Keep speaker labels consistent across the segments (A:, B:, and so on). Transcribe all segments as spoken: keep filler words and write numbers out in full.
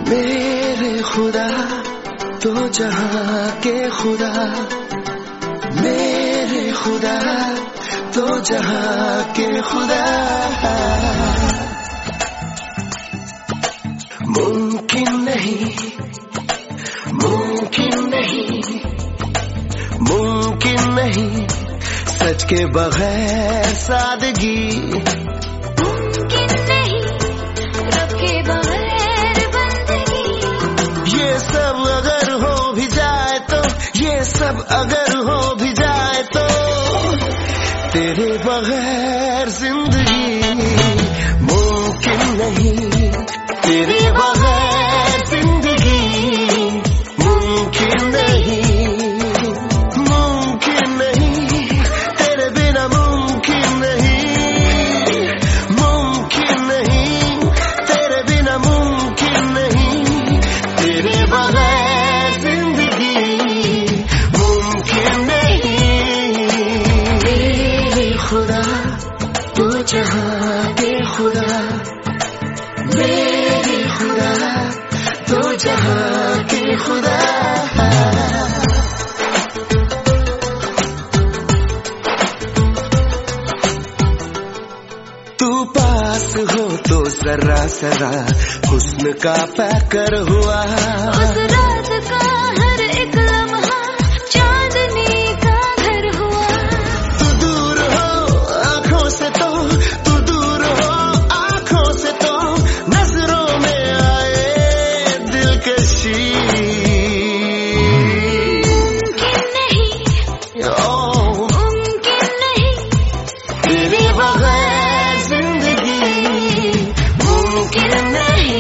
A: मेरे खुदा तो जहां के खुदा, मेरे खुदा तो जहां के खुदा। मुमकिन नहीं, मुमकिन नहीं, मुमकिन नहीं सच के बगैर सादगी।
B: मुमकिन नहीं रब के बगैर बंदगी।
A: ये सब अगर हो भी जाए तो, ये सब अगर हो भी जाए तो तेरे बगैर जिंदगी मुमकिन नहीं, तेरे बगैर जिंदगी मुमकिन नहीं, मुमकिन नहीं, तेरे बिना मुमकिन नहीं, मुमकिन नहीं, तेरे बिना मुमकिन नहीं, तेरे बगैर जिंदगी मुमकिन नहीं। मेरे खुदा तू जहां के खुदा, मेरे खुदा तो जहां के खुदा। तू पास हो तो जरा जरा हुस्न का पैकर हुआ।
B: उस रात का हर एक लम्हा चांदनी का घर हुआ।
A: तू दूर हो आंखों से तो, तू दूर हो आंखों से तो नजरों में आए दिलकशी।
B: मुमकिन नहीं,
A: ओ
B: मुमकिन नहीं,
A: तेरे बगैर जिंदगी मुमकिन नहीं।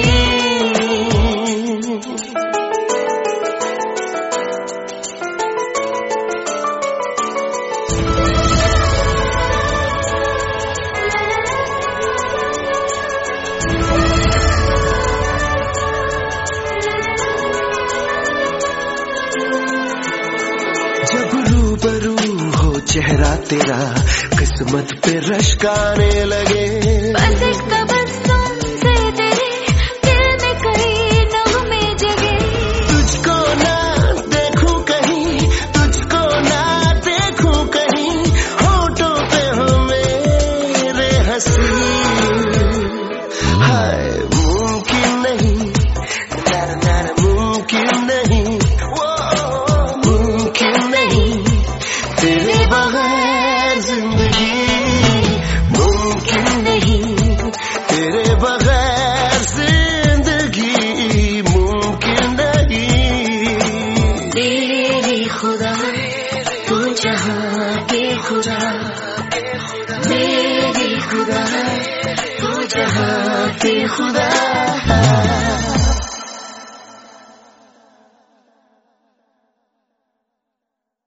A: जब रूबरू हो चेहरा तेरा किस्मत पे रश्क आने लगे।
B: बस एक तबस्सुम से तेरे दिल में कई नगमे जगे।
A: तुझको ना देखूं कहीं, तुझको ना देखूं कहीं, होठों पे हो मेरे हंसी। हाय मुमकिन नहीं, ना ना ना मुमकिन नहीं, वो मुमकिन नहीं, तेरे बगैर जिंदगी मुमकिन नहीं, तेरे बगैर जिंदगी मुमकिन नहीं। मेरे खुदा तू जहां के खुदा, मेरे खुदा तू जहां के खुदा।